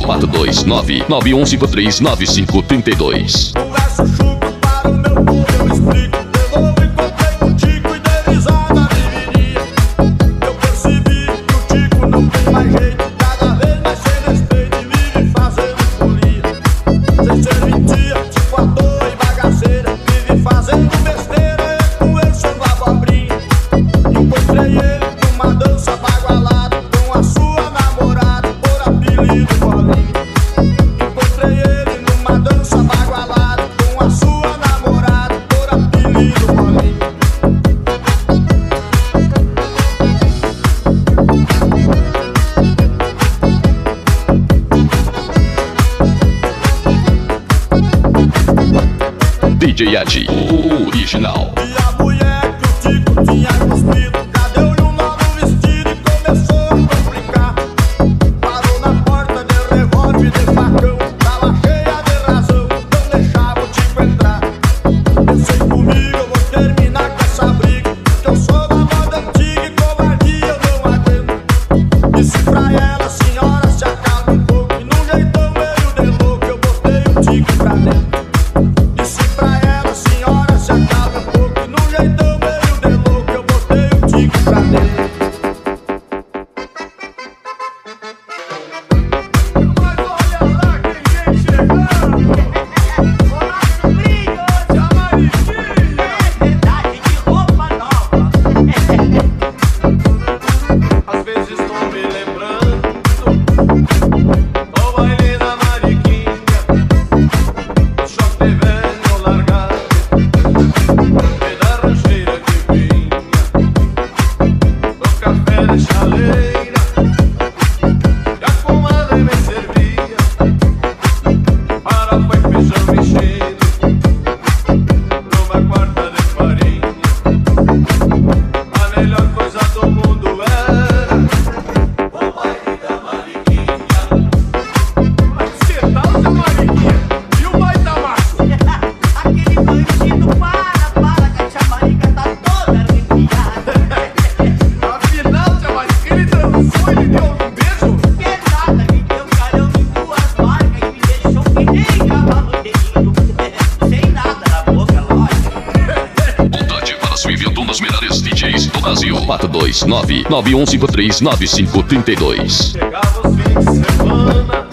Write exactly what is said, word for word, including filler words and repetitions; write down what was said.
quatro dois nove, nove um cinco três, nove cinco três dois. Converso chuco para o meu povo, eu explico. Devolvo e comprei um tico e dei risada, viveria. Eu percebi que o tico não tem mais jeito, cada vez mais sem respeito e vive fazendo folia. Sem serventia, tipo à toa e bagaceira, vive fazendo besteira, eu conversando abobrinha. Encontrei ele numa dança bagualada com a sua namorada por apelido Bolinha. Encontrei ele numa dança bagualada com a sua namorada por apelido Bolinha. D J Ed, o original. E a mulher que o Tico tinha cuspido cadeu-lhe um novo vestido e começou a complicar. Parou na porta de revólver de facão, tava cheia de razão, não deixava o Tico entrar. Pensei comigo, eu vou terminar com essa briga, que eu sou da moda antiga e covardia eu não aguento. Disse pra ela, senhora, se acalme um pouco, e num jeitão meio de louco eu botei o Tico pra dentro. Disse pra ela, senhora, se acalme um pouco, e num jeitão meio de louco eu botei o Tico pra dentro. Mas olha lá quem vem chegando! Olá, sobrinho, tia Mariquinha! É verdade, de roupa nova. Às vezes tô me lembrando do baile da Mariquinha, o choque de velho largado e da rancheira que vinha, do café de chaleira que a comadre me servia, para foi feijão mexido numa quarta de farinha. A melhor coisa do mundo era o baile da Mariquinha. Mas que tal, seu Mariquinha? E o baile da Macho? Aquele bandido, para, para, que a tia Marica tá toda arrepiada. Afinal, seu Mariquinha, ele dançou, ele deu um beijo? Que nada, me deu carão em duas marcas e me deixou que nem cavalo dedinho. Sem nada na boca, lógico. Contate para seu evento nos melhores D Js do Brasil. quatro dois nove, nove um cinco três, nove cinco três dois. Chegava os fins de semana